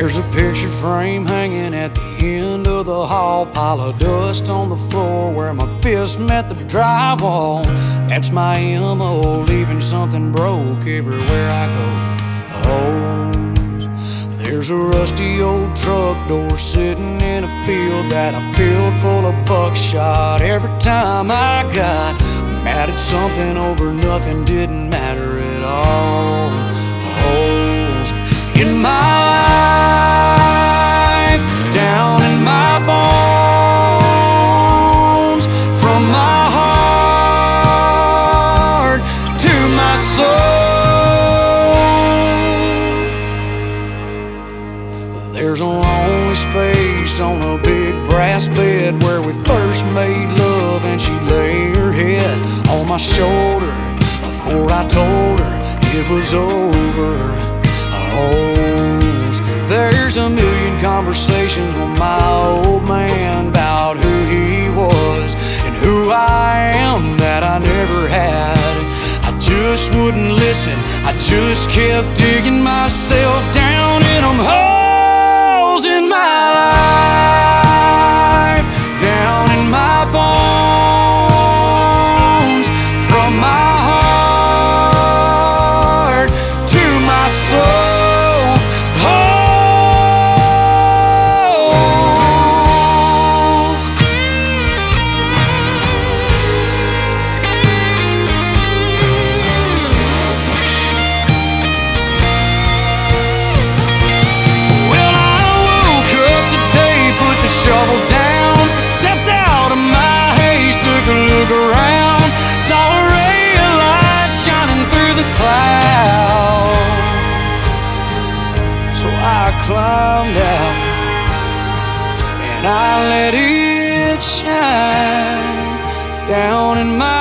There's a picture frame hanging at the end of the hall, pile of dust on the floor where my fist met the drywall. That's my MO, leaving something broke everywhere I go. There's a rusty old truck door sitting in a field that I filled full of buckshot. Every time I got mad at something over nothing, didn't matter at all. Holes in my life, down in my bones, from my heart to my soul. There's a lonely space on a big brass bed where we first made love, and she lay her head on my shoulder before I told her it was over. There's a million conversations with my old man about who he was and who I am that I never had. I just wouldn't listen, I just kept digging myself down in them holes in my life, down in my bones, from my heart to my soul. Shovel down, stepped out of my haze, took a look around, saw a ray of light shining through the clouds. So I climbed out and I let it shine down in my